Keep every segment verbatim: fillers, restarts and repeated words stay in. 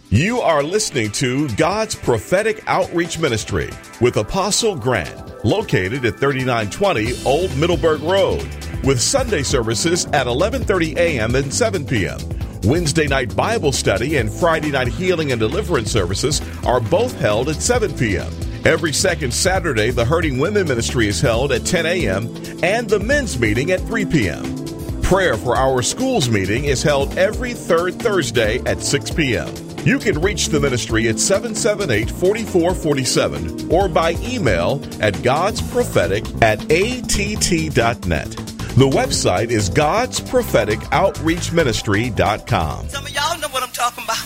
You are listening to God's Prophetic Outreach Ministry with Apostle Grant, located at thirty-nine twenty Old Middleburg Road, with Sunday services at eleven thirty a.m. and seven p.m. Wednesday night Bible study and Friday night healing and deliverance services are both held at seven p.m. Every second Saturday, the Hurting Women Ministry is held at ten a.m. and the men's meeting at three p.m. Prayer for Our Schools meeting is held every third Thursday at six p.m. You can reach the ministry at seven seven eight, four four four seven or by email at godsprophetic at a t t dot net. The website is gods prophetic outreach ministry dot com. Some of y'all know what I'm talking about.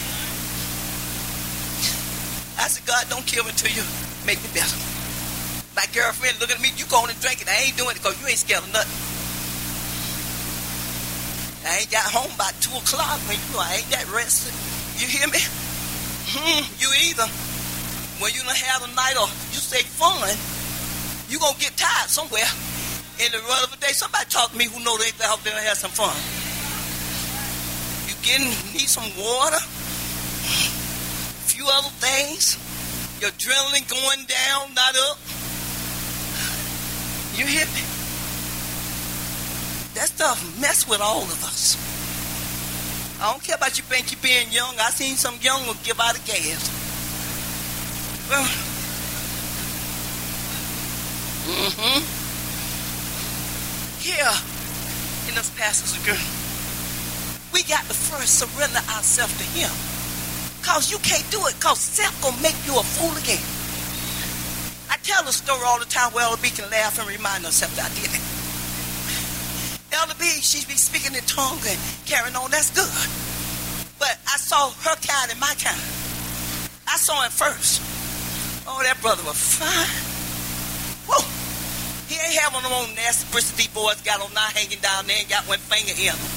I said, God, don't kill me till you make me better. My girlfriend looking at me, you going and drinking. I ain't doing it because you ain't scared of nothing. I ain't got home by two o'clock when you know I ain't that rested. You hear me? Hmm, you either. When you done have a night or you say fun, you going to get tired somewhere. In the run of the day, somebody talk to me who know they out there and have some fun. You getting, need some water, a few other things. Your adrenaline going down, not up. You hear me? That stuff mess with all of us. I don't care about you think you being young. I seen some young will give out of gas. Well, mm-hmm. Here in this passage of girl, we got to first surrender ourselves to Him. Cause you can't do it. Cause self gonna make you a fool again. I tell the story all the time where Elder B can laugh and remind herself that I did it. Elder B, she be speaking in tongues and carrying on. That's good. But I saw her kind and my kind. I saw him first. Oh, that brother was fine. Whoa. He ain't have one of them nasty Bristol D boys got on now hanging down there and got one finger in him.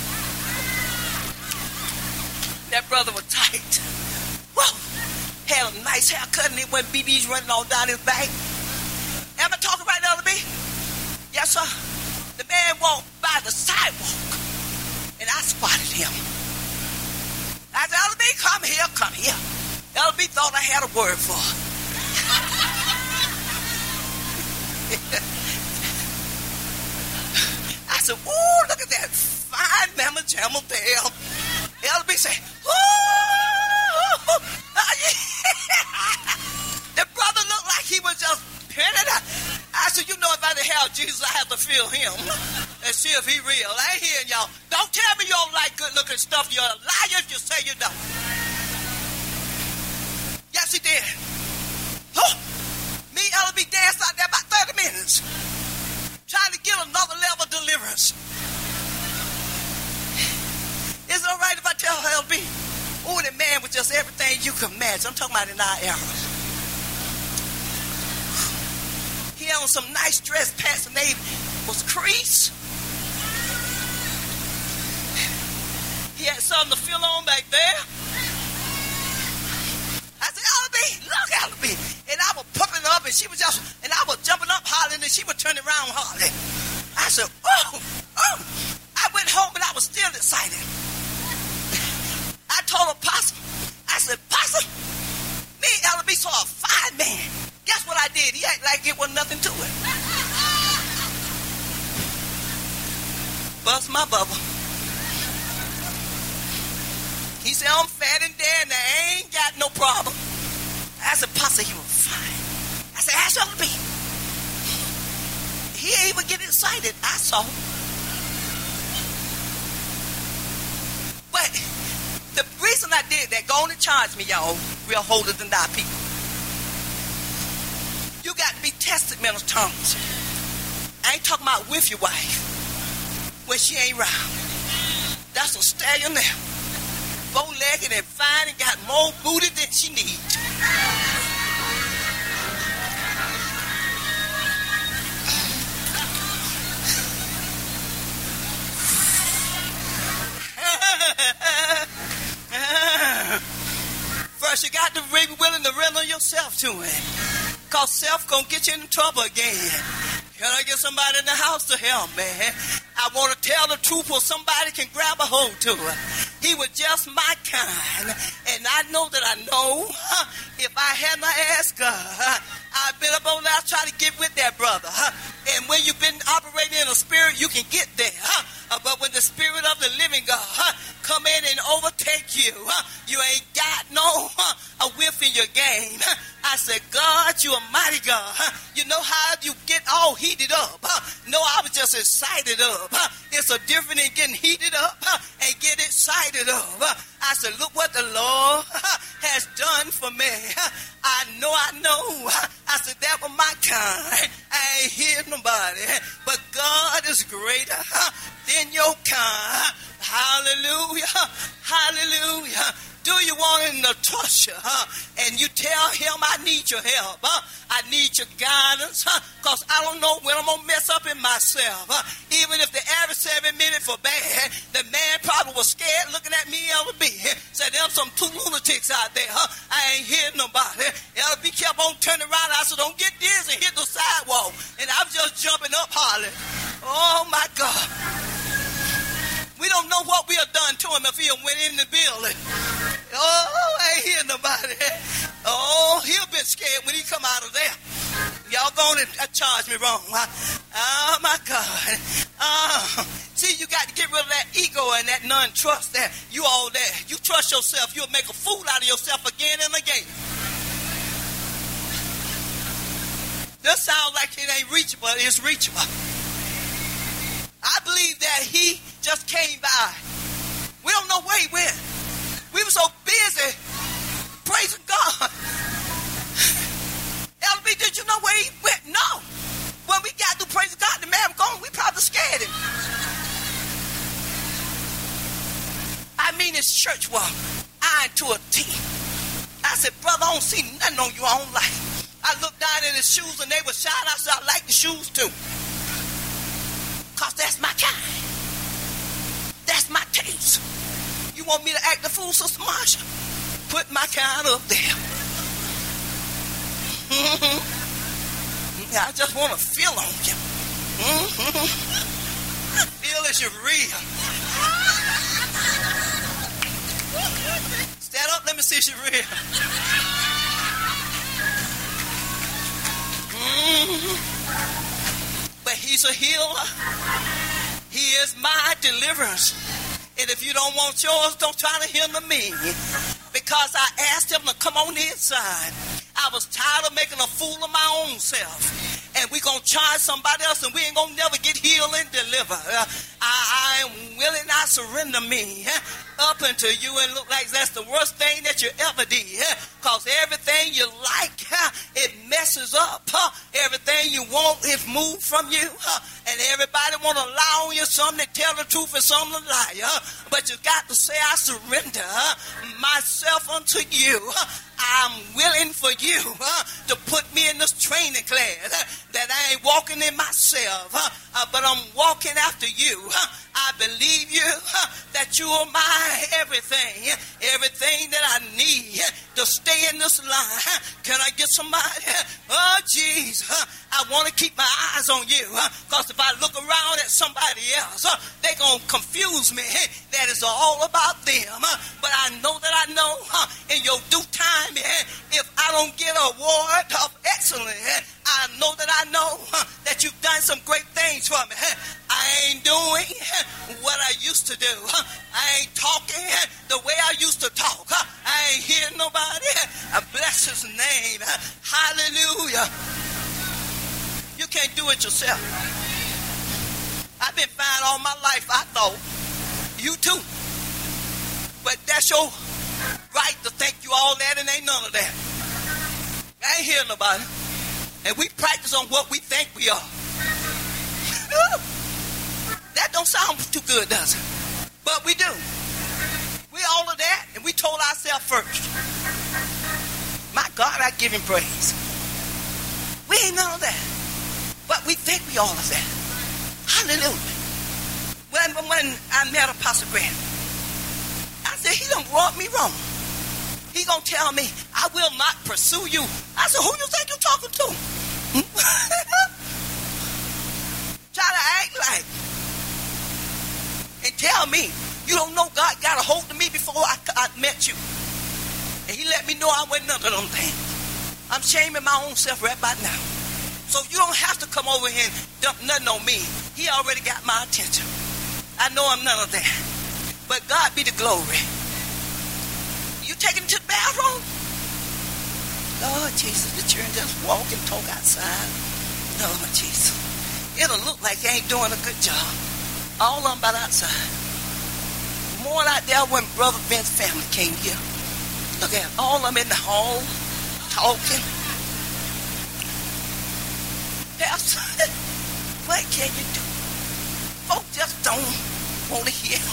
That brother was tight. Whoa. Had a nice haircut and it went B Bs running all down his back. Am I talking right, Elder B? Yes, sir. The man walked by the sidewalk, and I spotted him. I said, Elder B, come here, come here. Elder B thought I had a word for her. I said, ooh, look at that fine mamma jamma there. Elder B said, ooh. The brother looked like he was just penning out. I said, you know, if I didn't have Jesus, I have to feel him and see if he real. I ain't hearing y'all. Don't tell me you don't like good-looking stuff. You're a liar if you say you don't. Yes, he did. Oh, me, Elder B, danced out there about thirty minutes trying to get another level of deliverance. Is it all right if I tell Elder B? Oh, that man was just everything you could imagine. I'm talking about in our era. He had on some nice dress pants and they was creased. He had something to fill on back there. I said, Elder B, look, Elder B. And I was pumping up and she was just, and I was jumping up hollering and she was turning around hollering. I said, oh, oh. I went home and I was still excited. I told Apostle, I said, Apostle, me and Elder B saw a fine man. Guess what I did? He acted like it wasn't nothing to it. Bust my bubble. He said, I'm fat and dead and I ain't got no problem. I said, Pastor, he was fine. I said, ask Elder B. He ain't even get excited. I saw him. But the reason I did that, go on and charge me, y'all. We're holier than thou people. You got to be tested, mental tongues. I ain't talking about with your wife when she ain't around. That's a stallion there. Bow-legged and fine and got more booty than she needs. First, you got to be willing to render yourself to it. Because self gonna get you in trouble again. Can I get somebody in the house to help, man? I want to tell the truth where somebody can grab a hold to it. He was just my kind, and And I know that I know if I had not asked God, I've been up on that trying to get with that brother. And when you've been operating in a spirit, you can get there. But when the spirit of the living God come in and overtake you, you ain't got no a whiff in your game. I said, God, you a mighty God. You know how you get all heated up. No, I was just excited up. It's a difference in getting heated up and get excited up. I said, look what the Lord has done for me. I know, I know. I said, that was my kind. I ain't hear nobody. But God is greater than your kind. Hallelujah. Hallelujah. Do you want him to touch you? Huh? And you tell him, I need your help. Huh? I need your guidance. Because huh? I don't know when I'm going to mess up in myself. Huh? Even if the adversary meant it for bad, the man probably was scared looking at me L B. Said, there's some two lunatics out there. Huh? I ain't hearing nobody. L B kept on turning around. I said, don't get this and hit the sidewalk. And I was just jumping up hollering. Oh, my God. We don't know what we have done to him if he went in the building. Oh, I ain't hear nobody. Oh, he'll be scared when he come out of there. Y'all going to charge me wrong. Oh, my God. Oh, see, you got to get rid of that ego and that non-trust there. You all there. You trust yourself. You'll make a fool out of yourself again and again. This sounds like it ain't reachable. It's reachable. I believe that he just came by. We don't know where he went. We were so busy praising God. L B, did you know where he went? No. When we got to praise God, the man was gone. We probably scared him. I mean, his church was iron to a T. I said, brother, I don't see nothing on your own life. I looked down at his shoes and they were shining. I said, I like the shoes too. Because that's my kind. That's my taste. You want me to act the fool, Sister Marsha? Put my kind up there. Mm-hmm. I just want to feel on you. Mm-hmm. Feel as you're real. Stand up, let me see if you're real. Mm-hmm. But he's a healer. He is my deliverance. And if you don't want yours, don't try to hinder me. Because I asked him to come on the inside. I was tired of making a fool of my own self. And we're going to charge somebody else and we ain't going to never get healed and delivered. Uh, I, I am willing, I surrender me uh, up unto you, and look like that's the worst thing that you ever did. Because uh, everything you like, uh, it messes up. Uh, everything you want is moved from you. Uh, and everybody want to lie on you, some that tell the truth and some that lie. Uh, but you got to say, I surrender uh, myself unto you. Uh, I'm willing for you uh, to put me in this training class uh, that I ain't walking in myself, uh, uh, but I'm walking after you. Uh, I believe you uh, that you are my everything, everything that I need uh, to stay in this line. Uh, can I get somebody? Uh, oh, jeez, uh, I want to keep my eyes on you because uh, if I look around at somebody else, uh, they're going to confuse me. Uh, that it's all about them. Uh, but I know that I know uh, in your due time, if I don't get an award of excellence, I know that I know that you've done some great things for me. I ain't doing what I used to do. I ain't talking the way I used to talk. I ain't hearing nobody. I bless his name. Hallelujah. You can't do it yourself. I've been fine all my life, I thought. You too. But that's your right to think you all that and ain't none of that. I ain't hearing nobody. And we practice on what we think we are. That don't sound too good, does it? But we do. We all of that, and we told ourselves first. My God, I give him praise. We ain't none of that. But we think we all of that. Hallelujah. When, when I met Apostle Grant, I said, he done brought me wrong. He gonna tell me, I will not pursue you. I said, who you think you're talking to? Try to act like and tell me you don't know God got a hold of me before I, I met you. let me know I wasn't none of them things. I'm shaming my own self right about now. So you don't have to come over here and dump nothing on me. He already got my attention. I know I'm none of that. But God be the glory. You taking it to the bathroom? Lord Jesus, the children just walk and talk outside. Lord Jesus. It'll look like they ain't doing a good job. All of them about outside. More out there when Brother Ben's family came here. Look at all of them in the hall, talking. Pastor, what can you do? Folks just don't want to hear.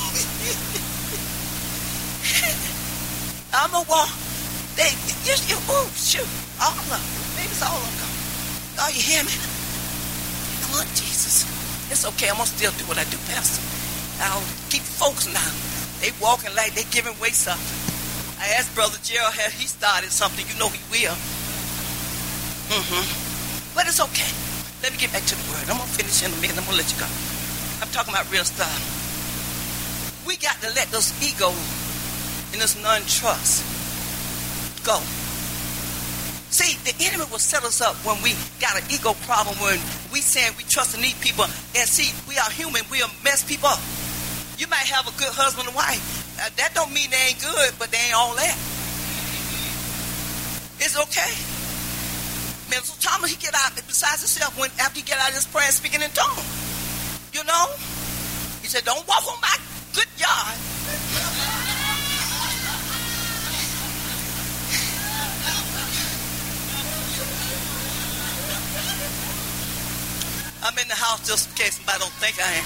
I'm a walk. They, you, you, oh, shoot. All of them. Maybe it's all of them. Oh, you hear me? Lord Jesus. It's okay. I'm going to still do what I do, Pastor. I'll keep folks now. They walking like they giving away something. I asked Brother Gerald, had he started something? You know he will. Mm-hmm. But it's okay. Let me get back to the word. I'm going to finish in a minute. I'm going to let you go. I'm talking about real stuff. We got to let those egos and this non-trust go. See, the enemy will set us up when we got an ego problem, when we saying we trust and need people. And see, we are human. We'll mess people up. You might have a good husband and wife. Uh, that don't mean they ain't good, but they ain't all that. It's okay. Mister Thomas, he get out besides himself when after he get out of his prayer speaking in tongues. You know? He said, don't walk on my good yard. I'm in the house just in case somebody don't think I am.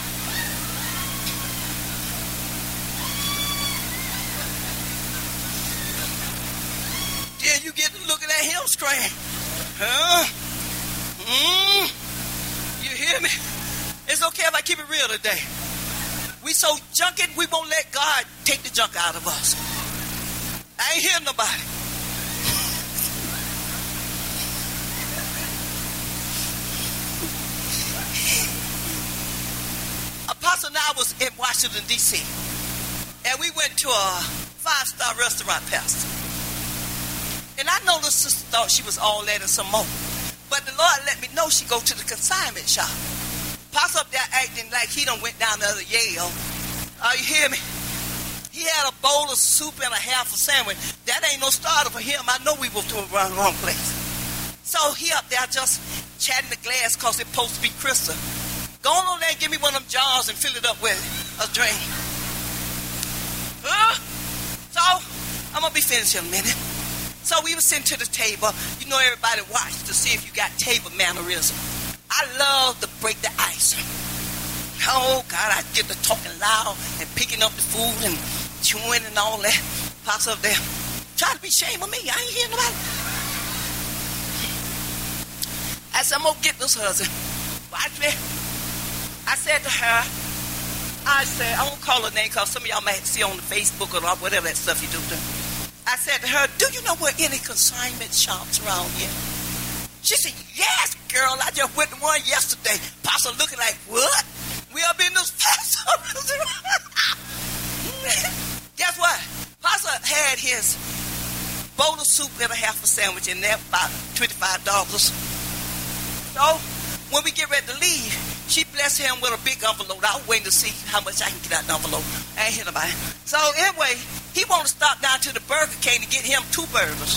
Then you get to looking at him scream. Huh? Mm. You hear me? It's okay if I keep it real today. We so junkin', we won't let God take the junk out of us. I ain't hearing nobody. Apostle and I was in Washington, D C and we went to a five-star restaurant, Pastor. And I know the sister thought she was all that and some more. But the Lord let me know she go to the consignment shop. Pastor up there acting like he done went down to the Yale. Oh, you hear me? He had a bowl of soup and a half a sandwich. That ain't no starter for him. I know we were to the wrong, wrong place. So he up there just chatting the glass because it's supposed to be crystal. Go on there and give me one of them jars and fill it up with a drink. Huh? So, I'm going to be finished in a minute. So we were sitting to the table. You know, everybody watched to see if you got table mannerism. I love to break the ice. Oh, God, I get to talking loud and picking up the food and chewing and all that. Pops up there. Trying to be ashamed of me. I ain't hearing nobody. I said, I'm going to get this husband. Watch me. I said to her, I said, I won't call her name because some of y'all might see on the Facebook or whatever that stuff you do. I said to her, do you know where any consignment shops around here? She said, yes, girl. I just went to one yesterday. Pastor looking like, what? We up in this fast. Guess what? Pastor had his bowl of soup and a half a sandwich in there, about twenty-five dollars. So when we get ready to leave, she blessed him with a big envelope. I was waiting to see how much I can get out the envelope. I ain't hear nobody. So anyway, he want to stop down to the Burger King to get him two burgers.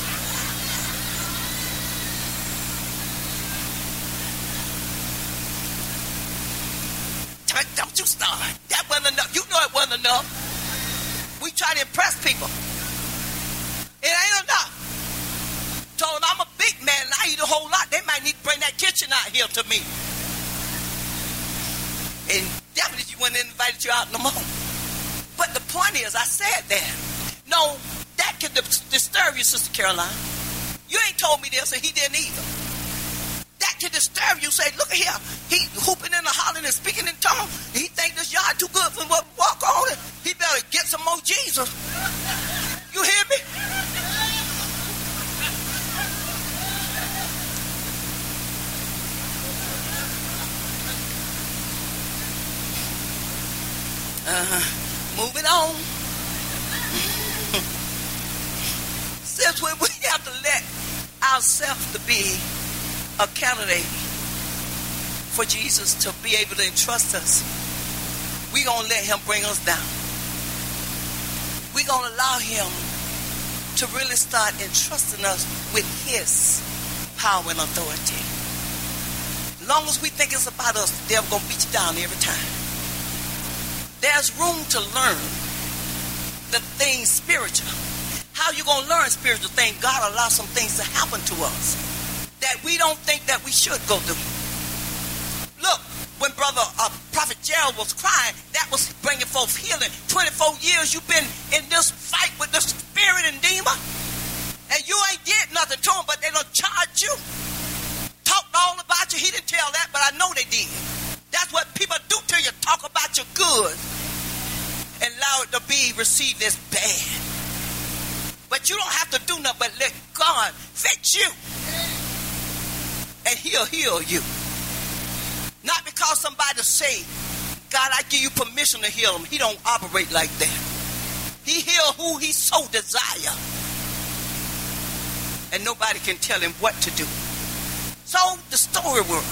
Don't you start. That wasn't enough. You know it wasn't enough. We try to impress people. It ain't enough. Told him I'm a big man and I eat a whole lot. They might need to bring that kitchen out here to me. And definitely you wouldn't invite you out no more. But the point is, I said that. No, that could disturb you, Sister Caroline. You ain't told me this and he didn't either. That could disturb you. Say, look at here. He hooping and hollering and speaking in tongues. He think this yard too good for him to walk on it. He better get some more Jesus. You hear me? Uh-huh. Moving on. says when we have to let ourselves to be a candidate for Jesus to be able to entrust us, we're going to let him bring us down. We're going to allow him to really start entrusting us with his power and authority. As long as we think it's about us, the devil's going to beat you down every time. There's room to learn the things spiritual. How you going to learn spiritual things? God allows some things to happen to us that we don't think that we should go through. Look, when brother uh, Prophet Gerald was crying, that was bringing forth healing. twenty-four years you've been in this fight with the spirit and demon, and you ain't did nothing to him, but they don't charge you. Talked all about you. He didn't tell that, but I know they did. That's what people do to you. Talk about you good and allow it to be received as bad. But you don't have to do nothing but let God fix you. And he'll heal you. Not because somebody say, God, I give you permission to heal him. He don't operate like that. He heal who he so desire. And nobody can tell him what to do. So the story world,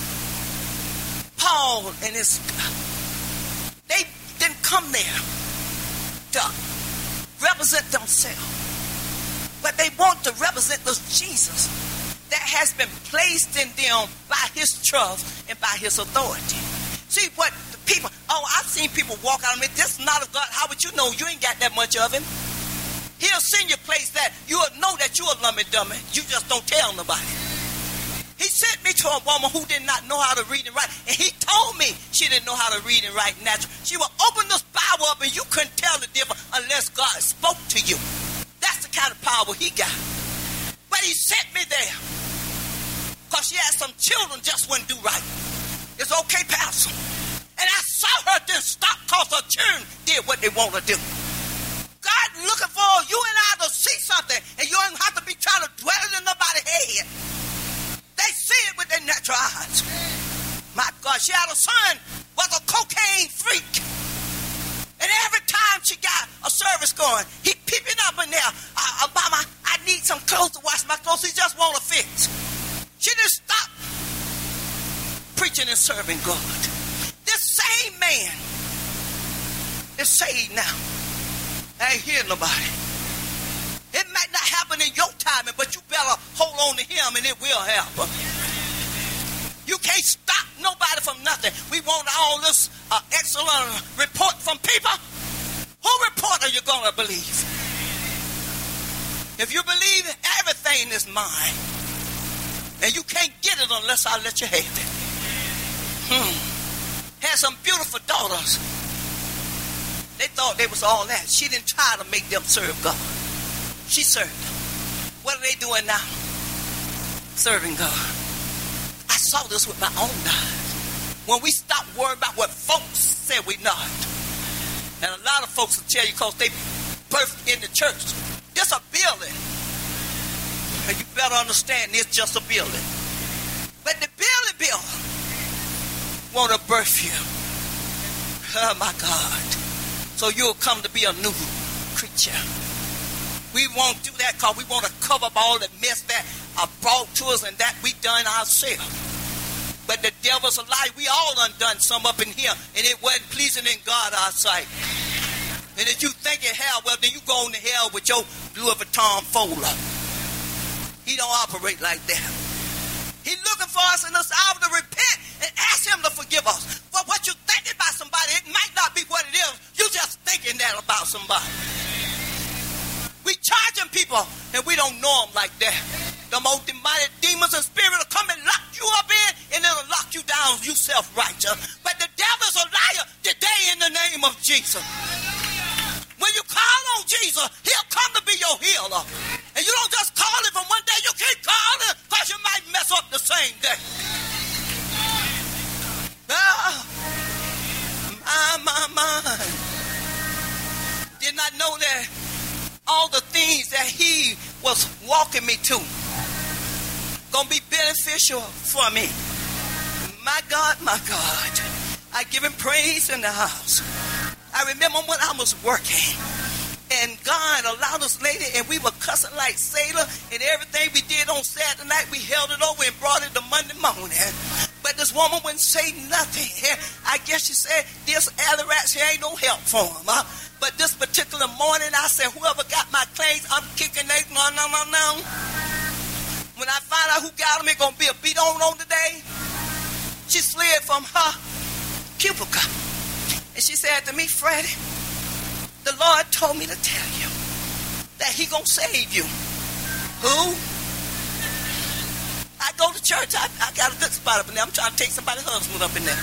Paul and his, they didn't come there to represent themselves. But they want to represent this Jesus that has been placed in them by his trust and by his authority. See what the people, oh, I've seen people walk out of me. This is not of God. How would you know? You ain't got that much of him. He'll send you a place that you'll know that you're a lummy dummy. You just don't tell nobody. He sent me to a woman who did not know how to read and write. And he told me she didn't know how to read and write natural. She would open this Bible up and you couldn't tell the difference unless God spoke to you. That's the kind of power he got. But he sent me there because she had some children just wouldn't do right. It's okay, Pastor. And I saw her then stop because her children did what they want to do. God looking for you and I to see something, and you don't have to be trying to dwell it in nobody's head. They see it with their natural eyes. My God, she had a son was a cocaine freak. And every time she got a service going, he peeping up in there, uh, Obama, I need some clothes to wash my clothes. He just want to fix. She didn't stop preaching and serving God. This same man is saved now. I ain't hearing nobody. It might not happen in your timing, but you better hold on to him and it will happen. You can't stop nobody from nothing. We want all this uh, excellent report from people. Who report are you going to believe? If you believe everything is mine, and you can't get it unless I let you have it. Hmm. Had some beautiful daughters. They thought they was all that. She didn't try to make them serve God. She served them. What are they doing now? Serving God. I saw this with my own eyes. When we stop worrying about what folks say we not. And a lot of folks will tell you because they birthed in the church. It's a building. And you better understand it's just a building. But the building builder want to birth you. Oh my God. So you'll come to be a new creature. We won't do that because we want to cover up all the mess that are brought to us and that we done ourselves. But the devil's a lie. We all undone some up in here, and it wasn't pleasing in God our sight. And if you think it hell, well, then you go on to hell with your Louis Vuitton folder. He don't operate like that. He's looking for us in this hour to repent and ask him to forgive us. But what you thinking about somebody, it might not be what it is. You just thinking that about somebody. We charging people, and we don't know them like that. The most demonic demons and spirits will come and lock you up in, and it'll lock you down, you self-righteous. But the devil's a liar today in the name of Jesus. When you call on Jesus, he'll come to be your healer. And you don't just call him from one day, you keep calling because you might mess up the same day. Ah, my, my, my. Did not know that all the things that he was walking me to gonna be beneficial for me. My God, my God. I give him praise in the house. I remember when I was working and God allowed us lady and we were cussing like sailor, and everything we did on Saturday night, we held it over and brought it to Monday morning. But this woman wouldn't say nothing. I guess she said, this alley rats here ain't no help for him. Huh? But this particular morning, I said, whoever got my claims, I'm kicking they, no, no, no, no. When I find out who got them, it's going to be a beat on on today. She slid from her cubicle. And she said to me, Freddie, the Lord told me to tell you that he going to save you. Who? I go to church. I, I got a good spot up in there. I'm trying to take somebody's husband up in there.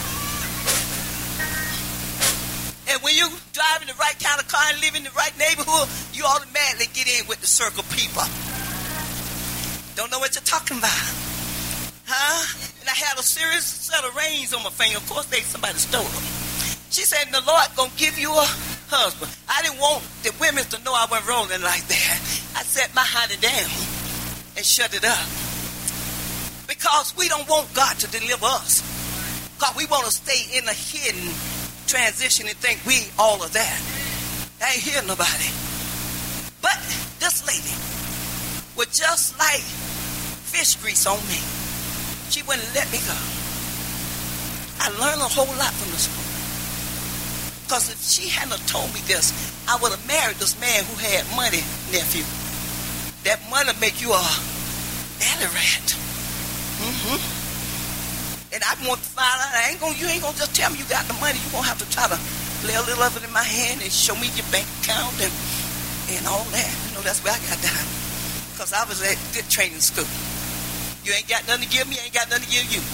And when you drive in the right kind of car and live in the right neighborhood, you automatically get in with the circle people. Don't know what you're talking about. Huh? And I had a serious set of rings on my finger. Of course, they somebody stole them. She said, the Lord gonna give you a husband. I didn't want the women to know I wasn't rolling like that. I set my honey down and shut it up. Because we don't want God to deliver us. Because we want to stay in a hidden transition and think we all of that. I ain't hear nobody. But this lady was just like fish grease on me. She wouldn't let me go. I learned a whole lot from this woman. Because if she hadn't told me this, I would have married this man who had money, nephew. That money make you a alley rat. Mm-hmm. And I want to find out, I ain't gonna, you ain't going to just tell me you got the money. You're going to have to try to lay a little of it in my hand and show me your bank account and, and all that. You know, that's where I got down. Because I was at good training school. You ain't got nothing to give me, I ain't got nothing to give you.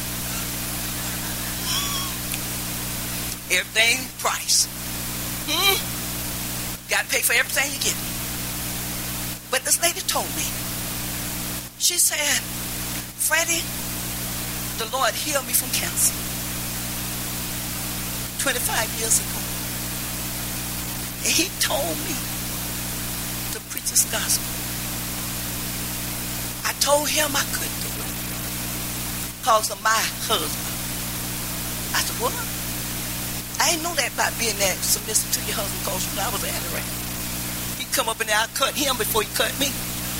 Everything price. Hmm? Got to pay for everything you get. But this lady told me, she said, Freddie, the Lord healed me from cancer twenty-five years ago. And he told me to preach his gospel. I told him I couldn't do it because of my husband. I said, what? I didn't know that about being that submissive to your husband because when I was at it, he'd come up and I cut him before he cut me.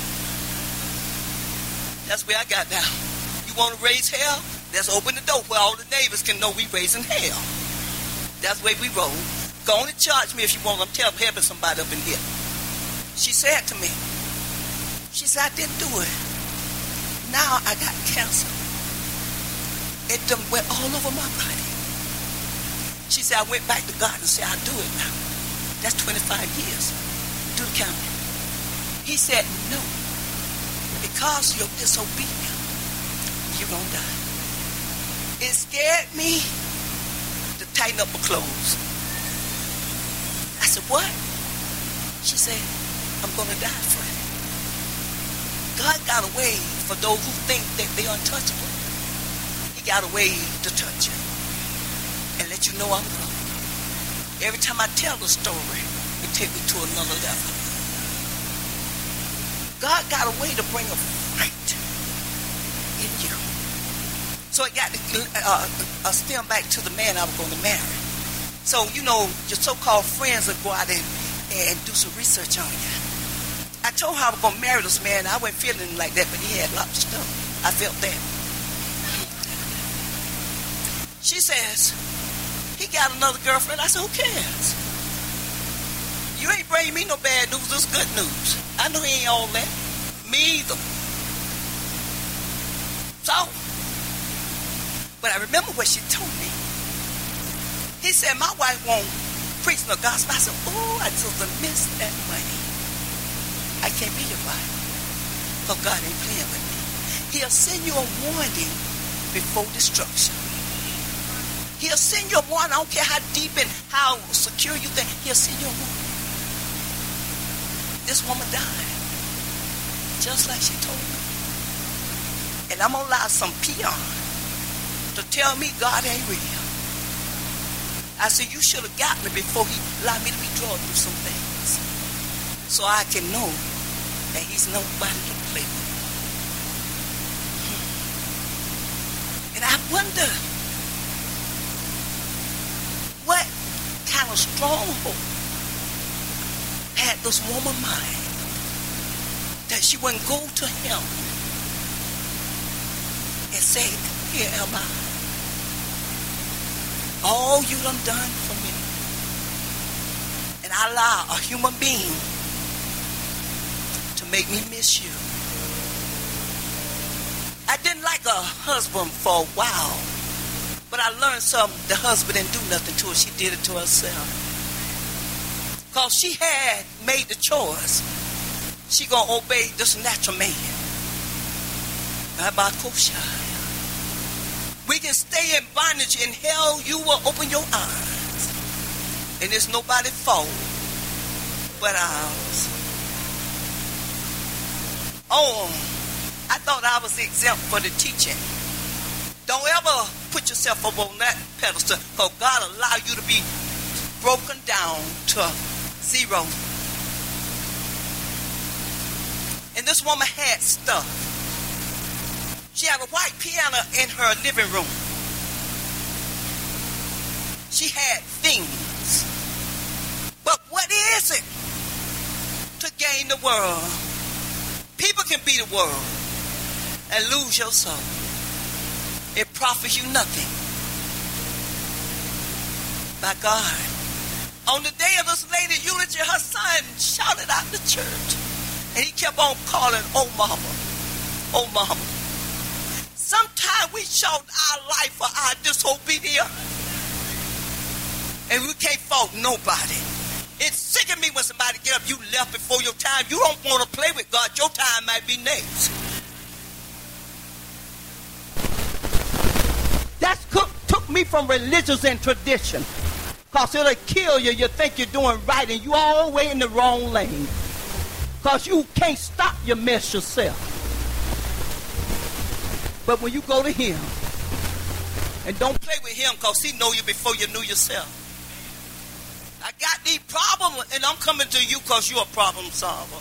That's where I got down. You want to raise hell? Let's open the door where all the neighbors can know we raising hell. That's the way we roll. Go on and charge me if you want. I'm telling helping somebody up in here. She said to me, she said, I didn't do it. Now I got cancer. It done went all over my body. She said, I went back to God and said, I'll do it now. That's twenty-five years. Do the counting. He said, no. Because you're disobedient, you're going to die. It scared me to tighten up my clothes. I said, what? She said, I'm going to die, Freddie. God got a way for those who think that they're untouchable. He got a way to touch you and let you know I'm wrong. Every time I tell the story, it takes me to another level. God got a way to bring a fight in you. So it got to uh, uh, stem back to the man I was going to marry. So, you know, your so-called friends will go out and, and do some research on you. I told her I was going to marry this man. I wasn't feeling like that, but he had lots of stuff. I felt that. She says, he got another girlfriend. I said, who cares? You ain't bringing me no bad news. This good news. I know he ain't all that. Me either. So, but I remember what she told me. He said, my wife won't preach no gospel. I said, oh, I just missed that money. I can't be your wife. Because God ain't playing with me. He'll send you a warning before destruction. He'll send you a warning. I don't care how deep and how secure you think. He'll send you a warning. This woman died. Just like she told me. And I'm going to allow some peon to tell me God ain't real. I said, you should have got me before he allowed me to be drawn through some things. So I can know that he's nobody to play with. And I wonder what kind of stronghold had this woman mind she wouldn't go to him and say, here am I. All you done done for me. And I allow a human being to make me miss you. I didn't like a husband for a while, but I learned something. The husband didn't do nothing to her. She did it to herself. Because she had made the choice. She going to obey this natural man. We can stay in bondage in hell. You will open your eyes. And it's nobody's fault but ours. Oh, I thought I was exempt for the teaching. Don't ever put yourself up on that pedestal, because God allow you to be broken down to zero. And this woman had stuff. She had a white piano in her living room. She had things. But what is it to gain the world? People can be the world and lose your soul. It profits you nothing. By God. On the day of this lady eulogy, her son shouted out the church. And he kept on calling, oh mama, oh mama. Sometimes we shout our life for our disobedience. And we can't fault nobody. It's sick of me when somebody get up, you left before your time. You don't want to play with God. Your time might be next. That took me from religious and tradition. Because it'll kill you. You think you're doing right and you're all the way in the wrong lane. Because you can't stop your mess yourself. But when you go to him, and don't play with him because he know you before you knew yourself. I got these problems and I'm coming to you because you're a problem solver.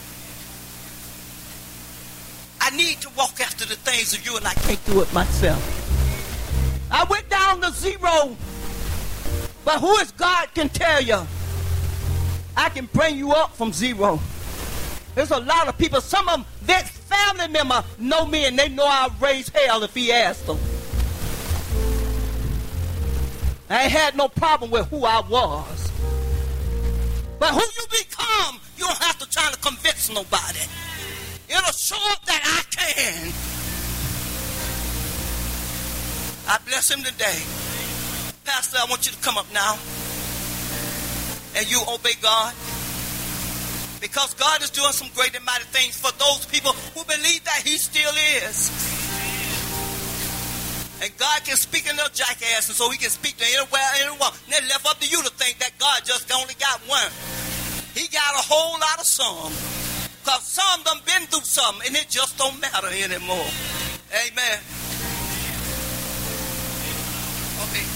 I need to walk after the things of you and I can't do it myself. I went down to zero. But who is God can tell you? I can bring you up from zero. There's a lot of people, some of them, their family member know me and they know I'll raise hell if he asked them. I ain't had no problem with who I was. But who you become, you don't have to try to convince nobody. It'll show up that I can. I bless him today. Pastor, I want you to come up now. And you obey God. Because God is doing some great and mighty things for those people who believe that he still is. And God can speak in their jackasses so he can speak to anywhere, anyone. And then left up to you to think that God just only got one. He got a whole lot of some. Because some done been through something and it just don't matter anymore. Amen. Okay.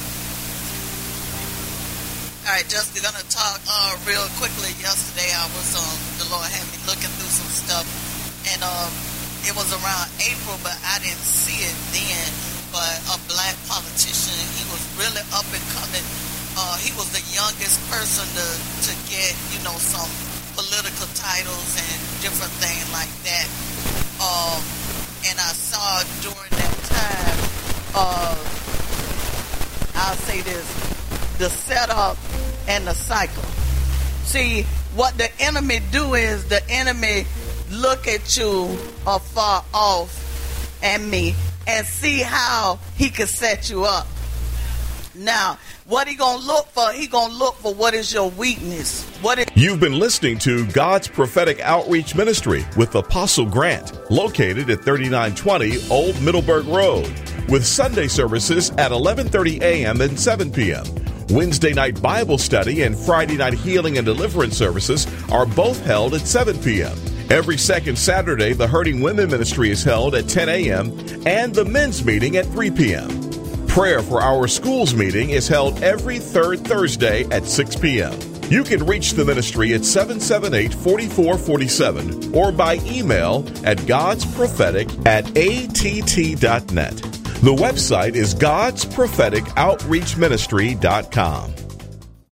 All right, just going to talk uh, real quickly. Yesterday, I was, um, the Lord had me looking through some stuff, and um, it was around April, but I didn't see it then. But a black politician, he was really up and coming. Uh, he was the youngest person to, to get, you know, some political titles and different things like that. Um, and I saw during that time, uh, I'll say this, the setup and the cycle. See, what the enemy do is the enemy look at you afar off and me and see how he can set you up. Now, what he gonna look for? He gonna look for what is your weakness. What is- You've been listening to God's Prophetic Outreach Ministry with Apostle Grant, located at thirty-nine twenty Old Middleburg Road, with Sunday services at eleven thirty a.m. and seven p.m. Wednesday night Bible study and Friday night healing and deliverance services are both held at seven p.m. Every second Saturday, the Hurting Women Ministry is held at ten a.m. and the men's meeting at three p.m. Prayer for Our Schools meeting is held every third Thursday at six p.m. You can reach the ministry at seven seven eight, four four four seven or by email at godsprophetic at a t t dot net. The website is gods prophetic outreach ministry dot com.